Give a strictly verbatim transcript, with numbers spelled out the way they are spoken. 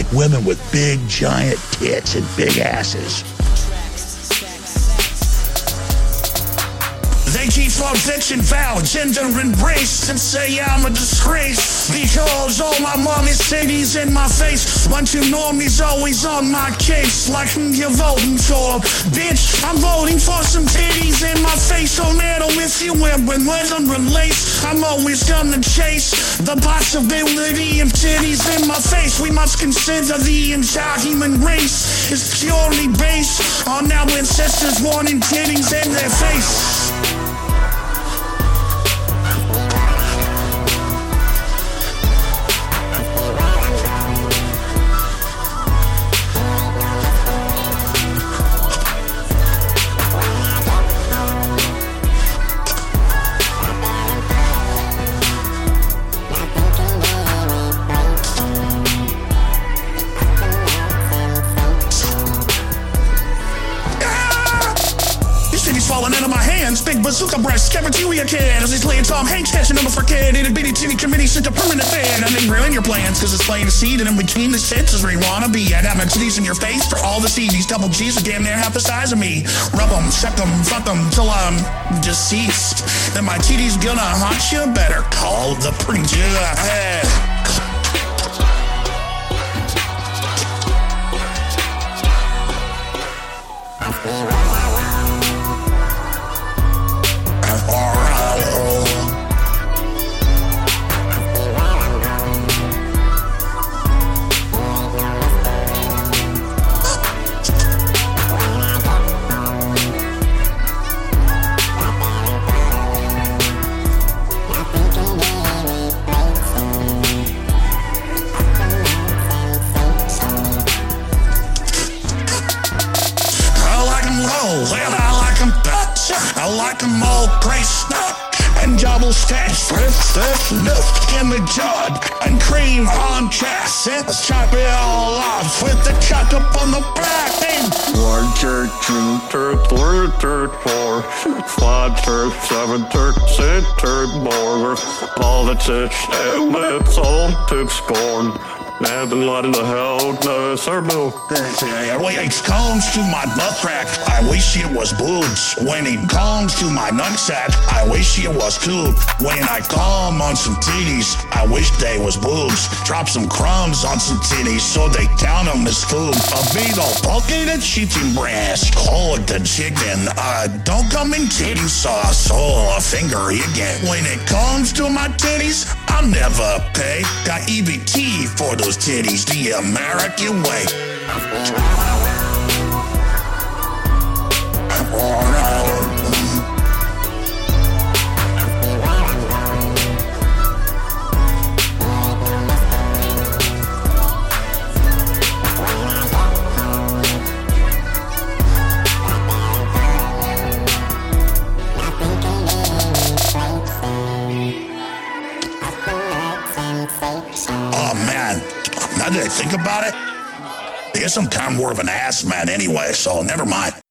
women with big, giant tits and big asses. They keep on bitching about gender embrace and say I'm a disgrace because all my mommy's titties in my face. One two normies always on my case like who you voting for? Bitch, I'm voting for some titties in my face. No matter if you wear when I'm relates, I'm always gonna chase the possibility of titties in my face. We must consider the entire human race is purely based on our ancestors wanting titties in their face. Falling out of my hands, big bazooka breast, cafeteria kid. As he's playing Tom Hanks, catching number for kid. Itty bitty teeny committee, such a permanent fan. I didn't ruin your plans, cause it's playing a seed. And in between the sits is where you wanna be. I got my titties in your face for all the C Ds. Double G's are damn near half the size of me. Rub them, suck them, fuck them, till I'm deceased. Then my T D's gonna haunt you. Better call the preacher. Hey. I like them all graced up and double stacked, lift, lift, lift in the jug and cream on chest. Let's chop it all off with the chuck up on the back. One, two, two, two, three, two, four, five, two, seven, two, six, two, more. All the tits and lips all to scorn. Never let in the hell, no, sir, no. When it comes to my butt crack, I wish it was boobs. When it comes to my nutsack, I wish it was tube. When I come on some titties, I wish they was boobs. Drop some crumbs on some titties so they count them as food. A big old bucket of chicken breast, hold the chicken. Uh, don't come in titty sauce, oh, a finger again. When it comes to my titties, I'll never pay. Got E B T for those titties the American way. Oh man, now that I think about it, I guess I'm kind of more of an ass man anyway, so never mind.